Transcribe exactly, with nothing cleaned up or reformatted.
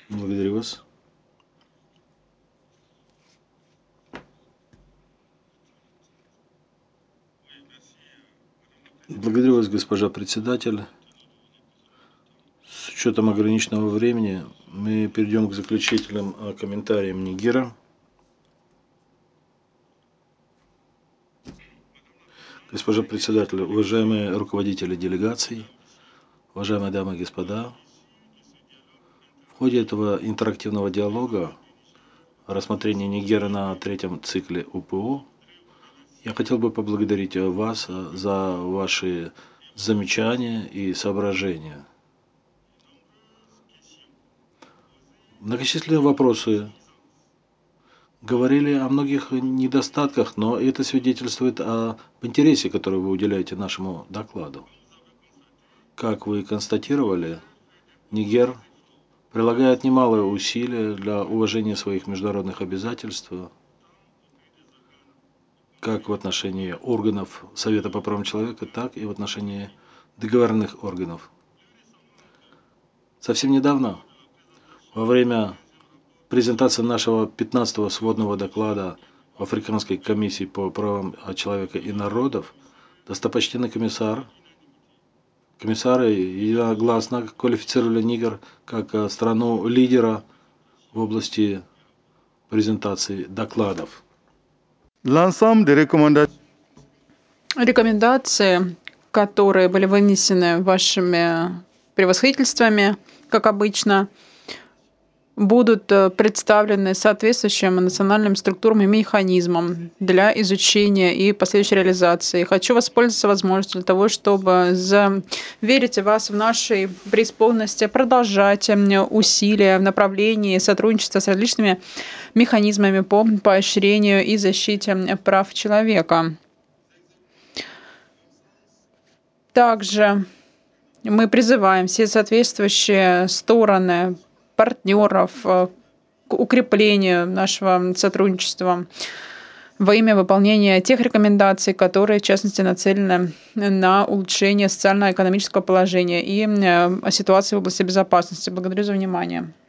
Благодарю вас. Благодарю вас, госпожа председатель. С учетом ограниченного времени мы перейдем к заключительным а, комментариям Нигера. Госпожа председатель, уважаемые руководители делегаций, уважаемые дамы и господа, в ходе этого интерактивного диалога о рассмотрении Нигера на третьем цикле У П О я хотел бы поблагодарить вас за ваши замечания и соображения. Многочисленные вопросы говорили о многих недостатках, но это свидетельствует об интересе, который вы уделяете нашему докладу. Как вы констатировали, Нигер прилагает немалые усилия для уважения своих международных обязательств, как в отношении органов Совета по правам человека, так и в отношении договорных органов. Совсем недавно, во время презентации нашего пятнадцатого сводного доклада в Африканской комиссии по правам человека и народов, достопочтенный комиссар, комиссары единогласно квалифицировали Нигер как страну-лидера в области презентации докладов. Рекомендации, которые были вынесены вашими превосходительствами, как обычно, будут представлены соответствующим национальным структурам и механизмам для изучения и последующей реализации. Хочу воспользоваться возможностью для того, чтобы заверить вас в нашей преисполненности продолжать усилия в направлении сотрудничества с различными механизмами по поощрению и защите прав человека. Также мы призываем все соответствующие стороны, партнеров к укреплению нашего сотрудничества во имя выполнения тех рекомендаций, которые, в частности, нацелены на улучшение социально-экономического положения и ситуации в области безопасности. Благодарю за внимание.